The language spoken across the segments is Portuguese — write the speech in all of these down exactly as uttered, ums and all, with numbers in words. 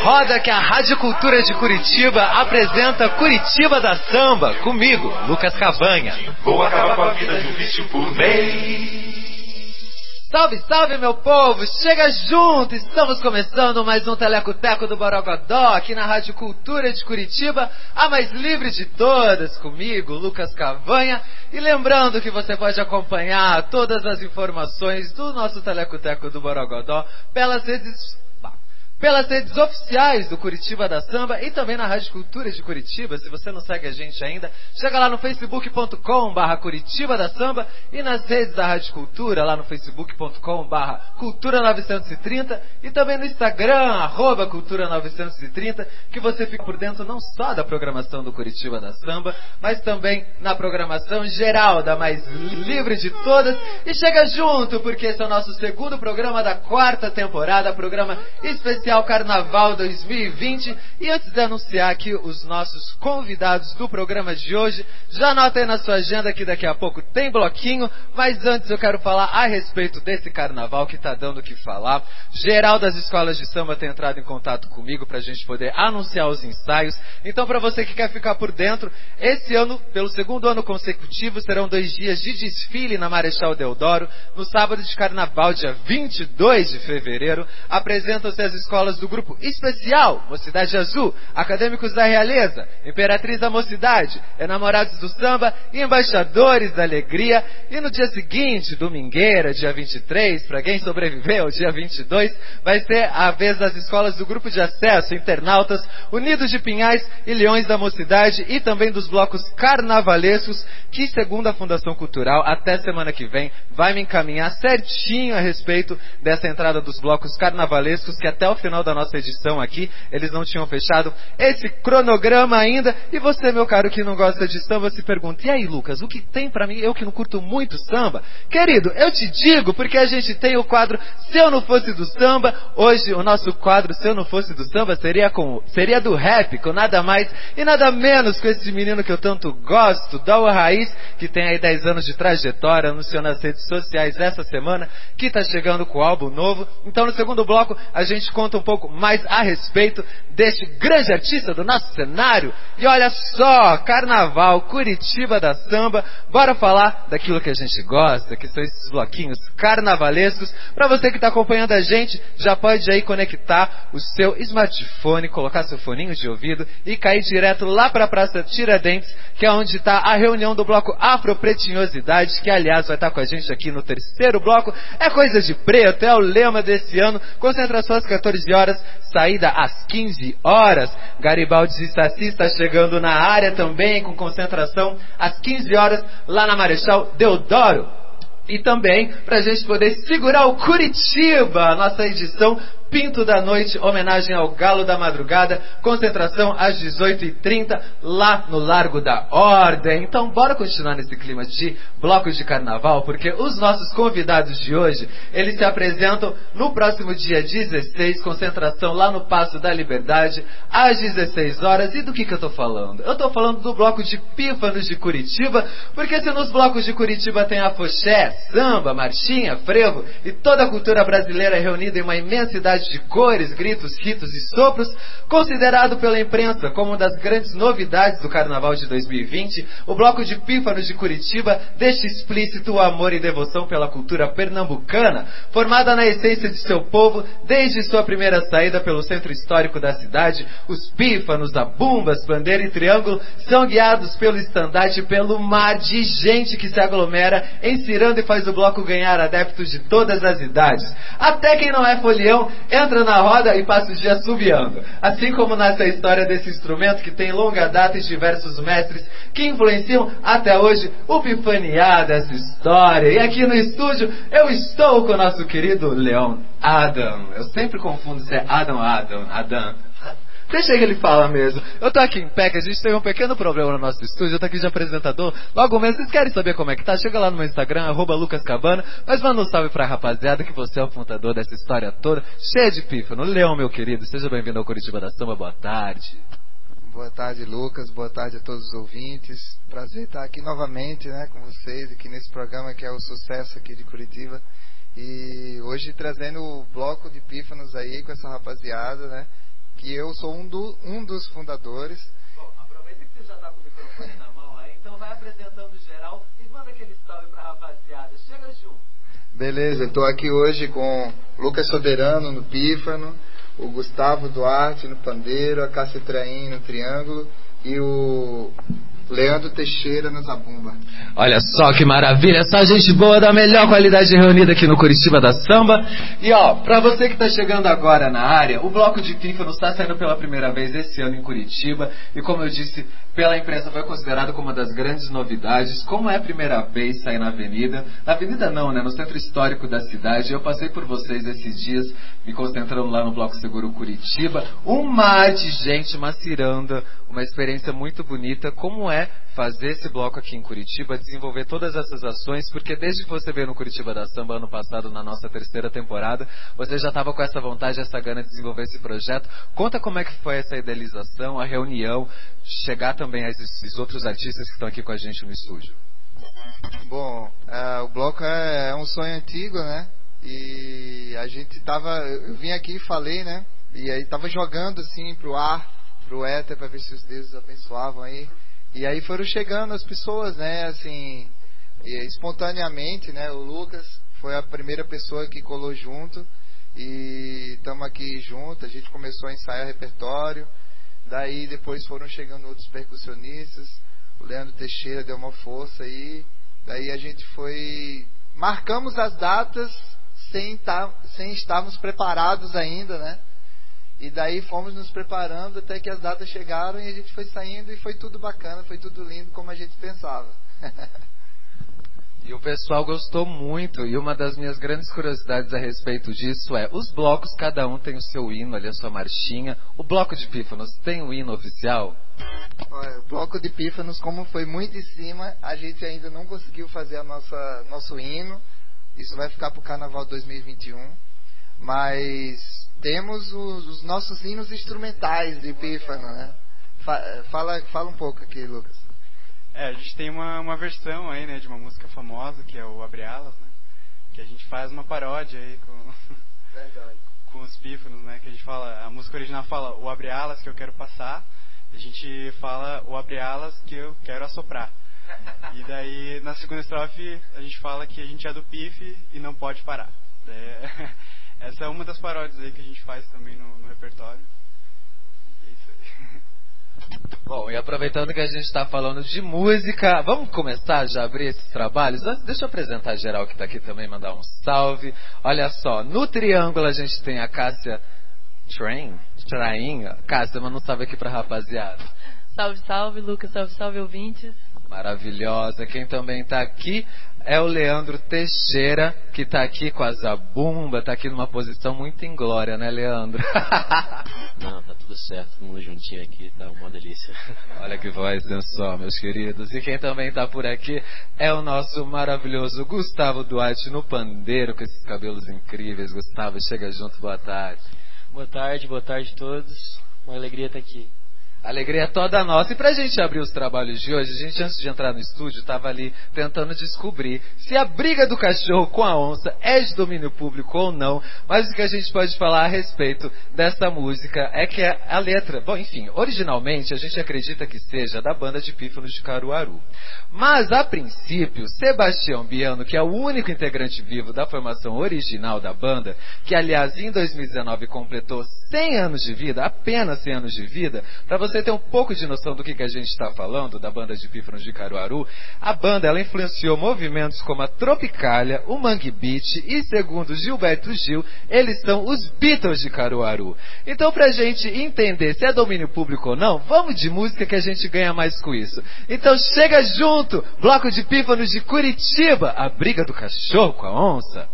roda que a Rádio Cultura de Curitiba apresenta Curitiba da Samba, comigo, Lucas Cavanha. Vou acabar com a vida de um vício por mês. Salve, salve, meu povo! Chega junto! Estamos começando mais um Teleco-Teco do Borogodó, aqui na Rádio Cultura de Curitiba, a mais livre de todas, comigo, Lucas Cavanha. E lembrando que você pode acompanhar todas as informações do nosso Teleco-Teco do Borogodó pelas redes... pelas redes oficiais do Curitiba da Samba e também na Rádio Cultura de Curitiba. Se você não segue a gente ainda, chega lá no facebook ponto com barra Curitiba da Samba e nas redes da Rádio Cultura, lá no facebook ponto com barra Cultura novecentos e trinta e também no Instagram, arroba Cultura novecentos e trinta, que você fica por dentro não só da programação do Curitiba da Samba, mas também na programação geral, da mais livre de todas. E chega junto, porque esse é o nosso segundo programa da quarta temporada, programa especial Carnaval dois mil e vinte. E antes de anunciar aqui os nossos convidados do programa de hoje, já anota aí na sua agenda que daqui a pouco tem bloquinho, mas antes eu quero falar a respeito desse carnaval que tá dando o que falar. Geral das escolas de samba tem entrado em contato comigo pra gente poder anunciar os ensaios. Então, pra você que quer ficar por dentro, esse ano, pelo segundo ano consecutivo, serão dois dias de desfile na Marechal Deodoro. No sábado de carnaval, dia vinte e dois de fevereiro, apresentam-se as escolas do Grupo Especial, Mocidade Azul, Acadêmicos da Realeza, Imperatriz da Mocidade, Enamorados do Samba e Embaixadores da Alegria. E no dia seguinte, domingueira, dia vinte e três, para quem sobreviveu, dia vinte e dois, vai ser a vez das escolas do Grupo de Acesso, Internautas, Unidos de Pinhais e Leões da Mocidade, e também dos blocos carnavalescos, que, segundo a Fundação Cultural, até semana que vem, vai me encaminhar certinho a respeito dessa entrada dos blocos carnavalescos, que até o final da nossa edição aqui, eles não tinham fechado esse cronograma ainda. E você, meu caro, que não gosta de samba, se pergunta: e aí, Lucas, o que tem pra mim? Eu que não curto muito samba. Querido, eu te digo, porque a gente tem o quadro Se Eu Não Fosse do Samba. Hoje o nosso quadro Se Eu Não Fosse do Samba seria, com, seria do rap, com nada mais e nada menos com esse menino que eu tanto gosto, Dawa Raiz, que tem aí dez anos de trajetória, anunciou nas redes sociais essa semana que tá chegando com o álbum novo. Então, no segundo bloco, a gente conta um pouco mais a respeito deste grande artista do nosso cenário. E olha só, Carnaval, Curitiba da Samba. Bora falar daquilo que a gente gosta, que são esses bloquinhos carnavalescos. Pra você que tá acompanhando a gente, já pode aí conectar o seu smartphone, colocar seu foninho de ouvido e cair direto lá pra Praça Tiradentes, que é onde tá a reunião do bloco Afropretinhosidade, que aliás vai estar com a gente aqui no terceiro bloco. É coisa de preto, é o lema desse ano. Concentração às quatorze horas, saída às quinze horas. Garibaldi e Saci está chegando na área também, com concentração às quinze horas, lá na Marechal Deodoro. E também, pra gente poder segurar o Curitiba, nossa edição Pinto da Noite, homenagem ao Galo da Madrugada, concentração às dezoito e trinta, lá no Largo da Ordem. Então bora continuar nesse clima de blocos de carnaval, porque os nossos convidados de hoje, eles se apresentam no próximo dia dezesseis, concentração lá no Paço da Liberdade, às dezesseis horas. E do que que eu tô falando? Eu tô falando do bloco de pífanos de Curitiba, porque se nos blocos de Curitiba tem afoxé, samba, marchinha, frevo e toda a cultura brasileira reunida em uma imensidade de cores, gritos, ritos e sopros, considerado pela imprensa como uma das grandes novidades do Carnaval de dois mil e vinte, o bloco de pífanos de Curitiba deixa explícito o amor e devoção pela cultura pernambucana, formada na essência de seu povo desde sua primeira saída pelo centro histórico da cidade. Os pífanos, zabumbas, bandeira e triângulo são guiados pelo estandarte e pelo mar de gente que se aglomera em Ciranda e faz o bloco ganhar adeptos de todas as idades. Até quem não é folião entra na roda e passa o dia assobiando. Assim como nasce a história desse instrumento que tem longa data e diversos mestres que influenciam até hoje o pifanear dessa história. E aqui no estúdio eu estou com o nosso querido Leon Adam. Eu sempre confundo se é Adam ou Adam. Adam. Deixa que ele fala mesmo. Eu tô aqui em pé, que a gente teve um pequeno problema no nosso estúdio. Eu tô aqui de apresentador. Logo mesmo, vocês querem saber como é que tá? Chega lá no meu Instagram, arroba Lucas Cabana. Mas manda um salve pra rapaziada, que você é o fundador dessa história toda, cheia de pífano. Leão, meu querido, seja bem-vindo ao Curitiba da Samba. Boa tarde. Boa tarde, Lucas. Boa tarde a todos os ouvintes. Prazer estar aqui novamente, né, com vocês, aqui nesse programa que é o sucesso aqui de Curitiba. E hoje trazendo o bloco de pífanos aí com essa rapaziada, né? que eu sou um, do, um dos fundadores. Bom, aproveita que você já está com o microfone na mão aí, então vai apresentando geral e manda aquele salve pra rapaziada. Chega junto. Beleza, estou aqui hoje com Lucas Soberano no pífano, o Gustavo Duarte no pandeiro, a Cássia Traim no triângulo e o Leandro Teixeira na zabumba. Olha só que maravilha, só gente boa da melhor qualidade reunida aqui no Curitiba da Samba. E ó, pra você que tá chegando agora na área, o Bloco de Pífanos está saindo pela primeira vez esse ano em Curitiba. E como eu disse, pela imprensa foi considerado como uma das grandes novidades. Como é a primeira vez sair na avenida, na avenida não, né, no centro histórico da cidade. Eu passei por vocês esses dias, me concentrando lá no Bloco Seguro Curitiba. Um mar de gente, uma ciranda, uma experiência muito bonita. Como é fazer esse bloco aqui em Curitiba, desenvolver todas essas ações, porque desde que você veio no Curitiba da Samba ano passado, na nossa terceira temporada, você já estava com essa vontade, essa gana de desenvolver esse projeto. Conta como é que foi essa idealização, a reunião, chegar também a esses outros artistas que estão aqui com a gente no estúdio. Bom, uh, o bloco é, é um sonho antigo, né? E a gente tava, eu vim aqui e falei, né? E aí tava jogando assim pro ar, pro éter, para ver se os deuses abençoavam aí. E aí foram chegando as pessoas, né, assim, espontaneamente, né, o Lucas foi a primeira pessoa que colou junto e estamos aqui junto, a gente começou a ensaiar repertório, daí depois foram chegando outros percussionistas, o Leandro Teixeira deu uma força aí, daí a gente foi, marcamos as datas sem, tá, sem estarmos preparados ainda, né? E daí fomos nos preparando até que as datas chegaram e a gente foi saindo e foi tudo bacana, foi tudo lindo como a gente pensava. E o pessoal gostou muito, e uma das minhas grandes curiosidades a respeito disso é, os blocos, cada um tem o seu hino ali, a sua marchinha. O Bloco de Pífanos tem um hino oficial? Olha, o Bloco de Pífanos, como foi muito em cima, a gente ainda não conseguiu fazer a nossa, nosso hino. Isso vai ficar para o Carnaval dois mil e vinte e um. Mas temos os, os nossos hinos instrumentais de pífano, né? Fala, fala um pouco aqui, Lucas. É, a gente tem uma, uma versão aí, né, de uma música famosa, que é o Abre Alas, né? Que a gente faz uma paródia aí com, Verdade. com os pífanos, né? Que a gente fala, a música original fala o Abre Alas que eu quero passar, a gente fala o Abre Alas que eu quero assoprar. E daí, na segunda estrofe, a gente fala que a gente é do pife e não pode parar. É, essa é uma das paródias aí que a gente faz também no, no repertório. E é isso aí. Bom, e aproveitando que a gente está falando de música, vamos começar já a abrir esses trabalhos? Deixa eu apresentar geral que está aqui também, mandar um salve. Olha só, no triângulo a gente tem a Cássia Train, Train, Cássia, mas não sabe aqui pra rapaziada. Salve, salve, Lucas, salve, salve, ouvintes. Maravilhosa. Quem também está aqui é o Leandro Teixeira, que está aqui com a zabumba, está aqui numa posição muito inglória, né, Leandro? Não, tá tudo certo, todo mundo juntinho aqui, tá uma delícia. Olha que voz sensual, meus queridos. E quem também está por aqui é o nosso maravilhoso Gustavo Duarte no pandeiro, com esses cabelos incríveis. Gustavo, chega junto, boa tarde. Boa tarde, boa tarde a todos. Uma alegria estar aqui. Alegria toda nossa. E pra gente abrir os trabalhos de hoje, a gente antes de entrar no estúdio estava ali tentando descobrir se a briga do cachorro com a onça é de domínio público ou não. Mas o que a gente pode falar a respeito dessa música é que a letra, bom, enfim, originalmente a gente acredita que seja da banda de pífanos de Caruaru. Mas a princípio, Sebastião Biano, que é o único integrante vivo da formação original da banda, que aliás em dois mil e dezenove completou cem anos de vida, apenas cem anos de vida, para você Você ter um pouco de noção do que, que a gente está falando, da banda de pífanos de Caruaru, a banda ela influenciou movimentos como a Tropicália, o Mangue Beat e, segundo Gilberto Gil, eles são os Beatles de Caruaru. Então, pra gente entender se é domínio público ou não, vamos de música que a gente ganha mais com isso. Então chega junto, Bloco de Pífanos de Curitiba, a briga do cachorro com a onça.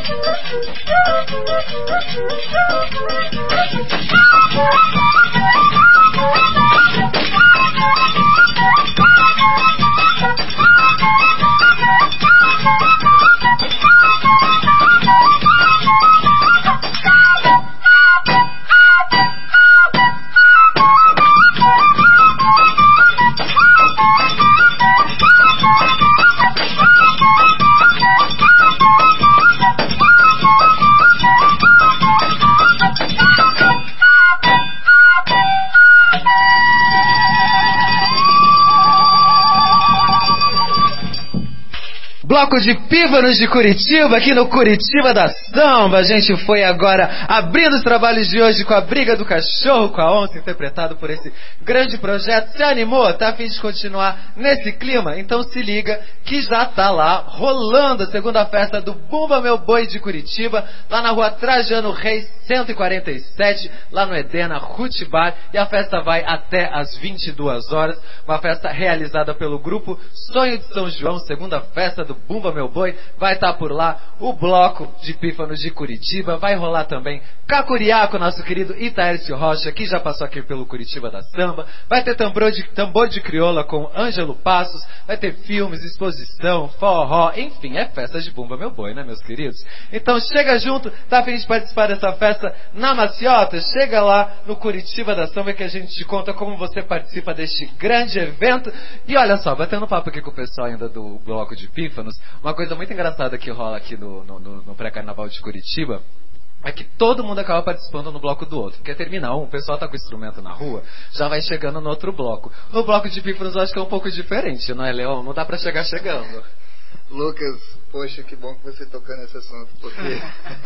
Bloco de Pífanos de Curitiba, aqui no Curitiba da Samba. A gente foi agora abrindo os trabalhos de hoje com a Briga do Cachorro com a Onça, interpretado por esse grande projeto. Se animou? Tá a fim de continuar nesse clima? Então se liga que já tá lá rolando a segunda festa do Bumba Meu Boi de Curitiba, lá na rua Trajano Reis cento e quarenta e sete, lá no Edena Ruth Bar, e a festa vai até às vinte e duas horas, uma festa realizada pelo grupo Sonho de São João, segunda festa do Bumba Meu Boi. Vai estar por lá o Bloco de Pífanos de Curitiba, vai rolar também Cacuriá com o nosso querido Itaércio Rocha, que já passou aqui pelo Curitiba da Samba, vai ter tambor de, tambor de crioula com Ângelo Passos, vai ter filmes, exposição, forró, enfim, é festa de Bumba Meu Boi, né, meus queridos? Então chega junto, tá a fim de participar dessa festa na Maciota? Chega lá no Curitiba da Samba que a gente te conta como você participa deste grande evento. E olha só, batendo papo aqui com o pessoal ainda do Bloco de Pífanos, uma coisa muito engraçada que rola aqui no, no, no, no pré-carnaval de Curitiba é que todo mundo acaba participando no bloco do outro. Porque termina um, o pessoal tá com o instrumento na rua, já vai chegando no outro bloco. No Bloco de Pífanos eu acho que é um pouco diferente, não é, Leão? Não dá pra chegar chegando. Lucas, poxa, que bom que você tocou nesse assunto, porque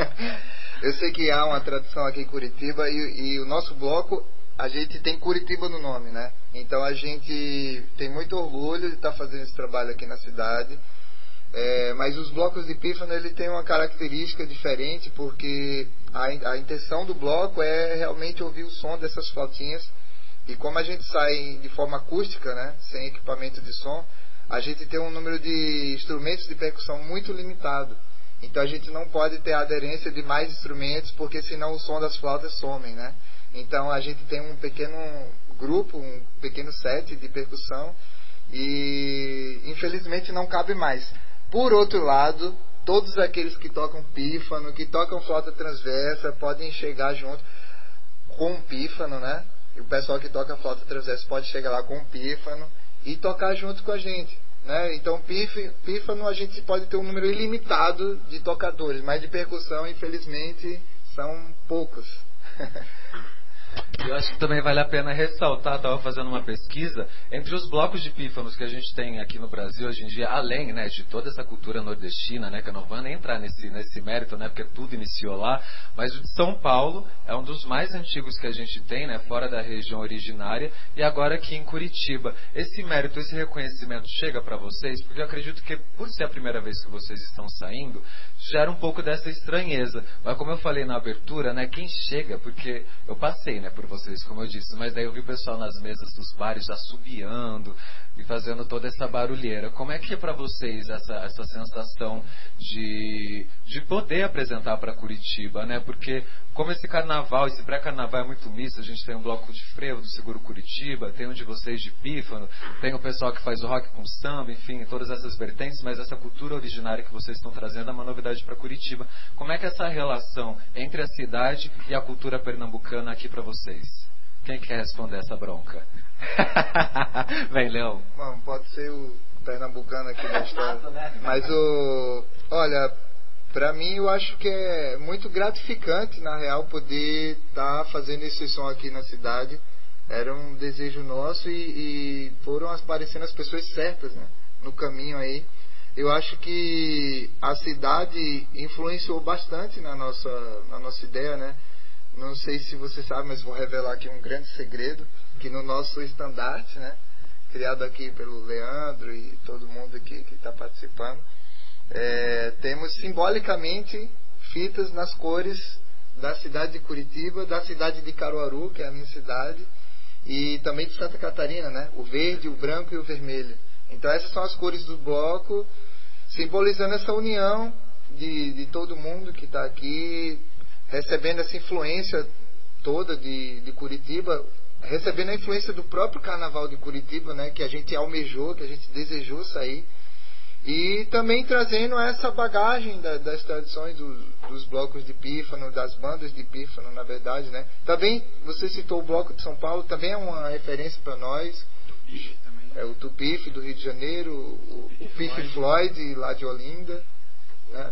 eu sei que há uma tradição aqui em Curitiba e, e o nosso bloco, a gente tem Curitiba no nome, né? Então a gente tem muito orgulho de estar fazendo esse trabalho aqui na cidade. É, mas os blocos de pífano, ele tem uma característica diferente, porque a, a intenção do bloco é realmente ouvir o som dessas flautinhas. E como a gente sai de forma acústica, né, sem equipamento de som, a gente tem um número de instrumentos de percussão muito limitado. Então a gente não pode ter a aderência de mais instrumentos, porque senão o som das flautas somem, né? Então a gente tem um pequeno grupo, um pequeno set de percussão e infelizmente não cabe mais. Por outro lado, todos aqueles que tocam pífano, que tocam flauta transversa, podem chegar junto com um pífano, né? E o pessoal que toca flauta transversa pode chegar lá com um pífano e tocar junto com a gente, né? Então pífano a gente pode ter um número ilimitado de tocadores, mas de percussão infelizmente são poucos. Eu acho que também vale a pena ressaltar, estava fazendo uma pesquisa, entre os blocos de pífanos que a gente tem aqui no Brasil hoje em dia, além, né, de toda essa cultura nordestina, né, que eu não vou nem entrar nesse, nesse mérito, né, porque tudo iniciou lá, mas o de São Paulo é um dos mais antigos que a gente tem, né, fora da região originária, e agora aqui em Curitiba. Esse mérito, esse reconhecimento chega para vocês, porque eu acredito que por ser a primeira vez que vocês estão saindo, gera um pouco dessa estranheza. Mas como eu falei na abertura, né, quem chega, porque eu passei, né, por vocês, como eu disse, mas daí eu vi o pessoal nas mesas dos bares assobiando e fazendo toda essa barulheira. Como é que é para vocês essa, essa sensação de, de poder apresentar para Curitiba, né? Porque como esse carnaval, esse pré-carnaval é muito misto, a gente tem um bloco de frevo do Seguro Curitiba, tem um de vocês de pífano, tem o pessoal que faz o rock com samba, enfim, todas essas vertentes, mas essa cultura originária que vocês estão trazendo é uma novidade para Curitiba. Como é que é essa relação entre a cidade e a cultura pernambucana aqui para vocês? Quem quer responder essa bronca? Vem, Leão. Bom, pode ser o pernambucano aqui da história. Mas o... Olha, pra mim eu acho que é muito gratificante, na real, poder estar tá fazendo esse som aqui na cidade. Era um desejo nosso e, e foram aparecendo as pessoas certas, né, no caminho aí. Eu acho que a cidade influenciou bastante na nossa, na nossa ideia, né? Não sei se você sabe, mas vou revelar aqui um grande segredo, que no nosso estandarte, né, criado aqui pelo Leandro e todo mundo aqui que está participando, é, temos simbolicamente fitas nas cores da cidade de Curitiba, da cidade de Caruaru, que é a minha cidade, e também de Santa Catarina, né, o verde, o branco e o vermelho. Então essas são as cores do bloco, simbolizando essa união de, de todo mundo que está aqui, recebendo essa influência toda de, de Curitiba, recebendo a influência do próprio Carnaval de Curitiba, né, que a gente almejou, que a gente desejou sair, e também trazendo essa bagagem da, das tradições dos, dos blocos de pífano, das bandas de pífano, na verdade, né. Também, você citou o Bloco de São Paulo, também é uma referência para nós. Tupi também. É o Tupife do Rio de Janeiro, o, o Pife Floyd lá de Olinda, né.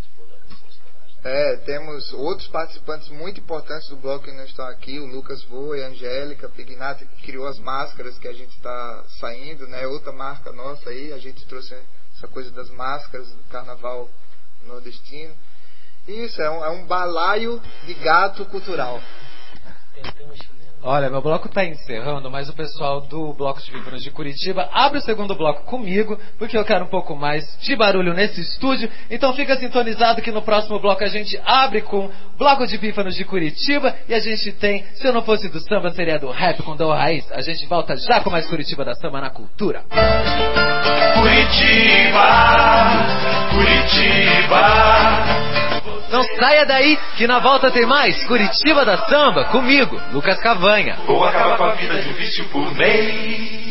É, temos outros participantes muito importantes do bloco que não estão aqui, o Lucas Voe, a Angélica Pignata, que criou as máscaras que a gente está saindo, né? Outra marca nossa aí, a gente trouxe essa coisa das máscaras do carnaval nordestino. Isso, é um, é um balaio de gato cultural. Olha, meu bloco está encerrando, mas o pessoal do Bloco de Pífanos de Curitiba abre o segundo bloco comigo, porque eu quero um pouco mais de barulho nesse estúdio. Então fica sintonizado que no próximo bloco a gente abre com Bloco de Pífanos de Curitiba e a gente tem, se eu não fosse do samba, seria do rap com Dom Raiz. A gente volta já com mais Curitiba da Samba na Cultura. Curitiba, Curitiba. Não saia daí, que na volta tem mais Curitiba da Samba, comigo, Lucas Cavanha. Vou acabar com a vida de um vício por mês.